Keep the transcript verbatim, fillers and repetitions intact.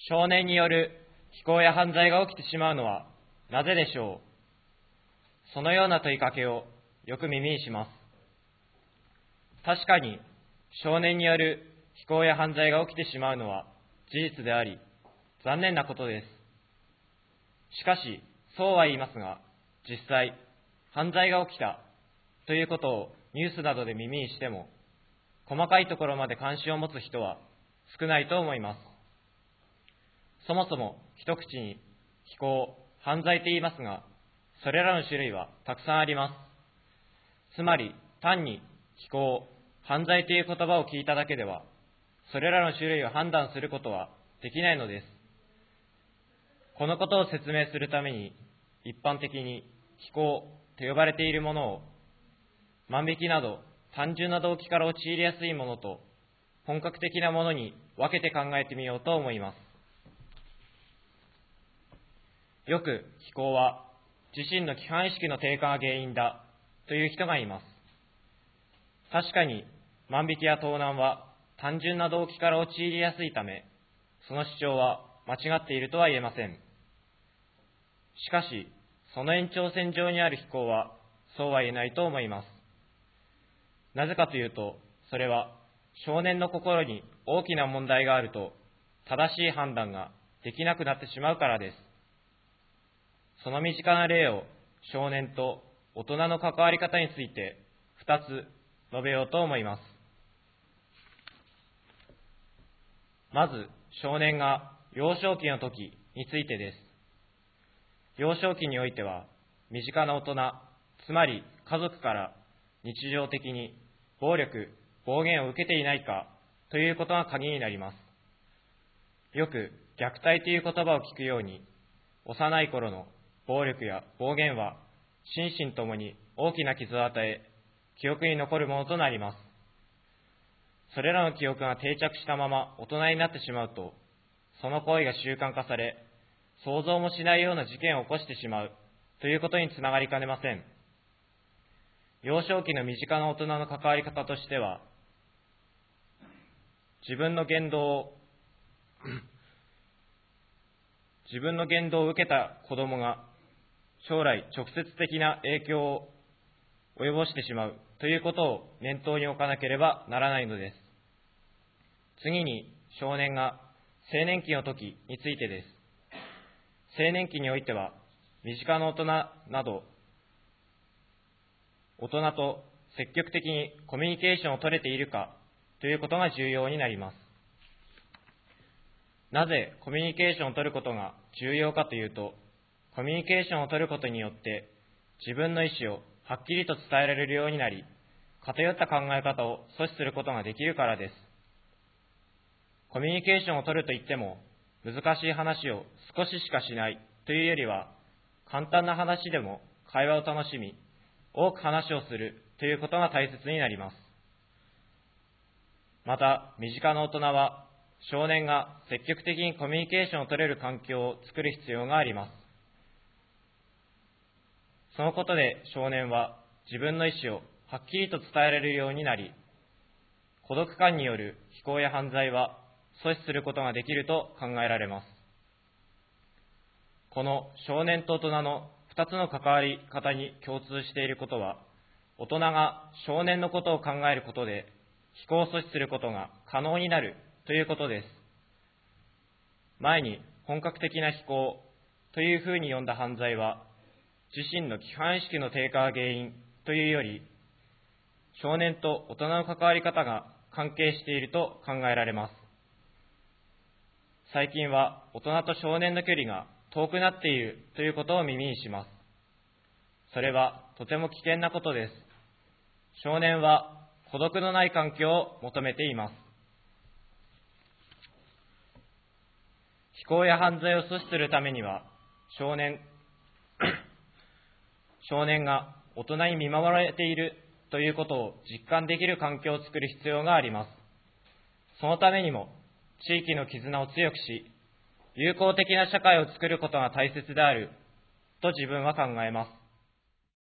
少年による非行や犯罪が起きてしまうのはなぜでしょう。そのような問いかけをよく耳にします。確かに少年による非行や犯罪が起きてしまうのは事実であり、残念なことです。しかし、そうは言いますが、実際、犯罪が起きたということをニュースなどで耳にしても、細かいところまで関心を持つ人は少ないと思います。そもそも一口に非行、犯罪と言いますが、それらの種類はたくさんあります。つまり、単に非行、犯罪という言葉を聞いただけでは、それらの種類を判断することはできないのです。このことを説明するために、一般的に非行と呼ばれているものを、万引きなど単純な動機から陥りやすいものと本格的なものに分けて考えてみようと思います。よく非行は自身の規範意識の低下が原因だという人がいます。確かに万引きや盗難は単純な動機から陥りやすいため、その主張は間違っているとは言えません。しかし、その延長線上にある非行はそうは言えないと思います。なぜかというと、それは少年の心に大きな問題があると正しい判断ができなくなってしまうからです。その身近な例を少年と大人の関わり方についてふたつ述べようと思います。まず、少年が幼少期の時についてです。幼少期においては、身近な大人、つまり家族から日常的に暴力、暴言を受けていないかということが鍵になります。よく虐待という言葉を聞くように、幼い頃の暴力や暴言は心身ともに大きな傷を与え、記憶に残るものとなります。それらの記憶が定着したまま大人になってしまうと、その行為が習慣化され、想像もしないような事件を起こしてしまうということにつながりかねません。幼少期の身近な大人の関わり方としては、自分の言動を自分の言動を受けた子供が将来直接的な影響を及ぼしてしまうということを念頭に置かなければならないのです。次に、少年が青年期の時についてです。青年期においては、身近な大人など、大人と積極的にコミュニケーションを取れているかということが重要になります。なぜコミュニケーションを取ることが重要かというと、コミュニケーションを取ることによって自分の意思をはっきりと伝えられるようになり、偏った考え方を阻止することができるからです。コミュニケーションを取るといっても、難しい話を少ししかしないというよりは、簡単な話でも会話を楽しみ、多く話をするということが大切になります。また、身近な大人は、少年が積極的にコミュニケーションを取れる環境を作る必要があります。そのことで少年は自分の意思をはっきりと伝えられるようになり、孤独感による非行や犯罪は阻止することができると考えられます。この少年と大人のふたつの関わり方に共通していることは、大人が少年のことを考えることで非行を阻止することが可能になるということです。前に本格的な非行というふうに呼んだ犯罪は、自身の規範意識の低下が原因というより、少年と大人の関わり方が関係していると考えられます。最近は大人と少年の距離が遠くなっているということを耳にします。それはとても危険なことです。少年は孤独のない環境を求めています。非行や犯罪を阻止するためには、少年少年が大人に見守られているということを実感できる環境を作る必要があります。そのためにも、地域の絆を強くし、友好的な社会を作ることが大切であると自分は考えます。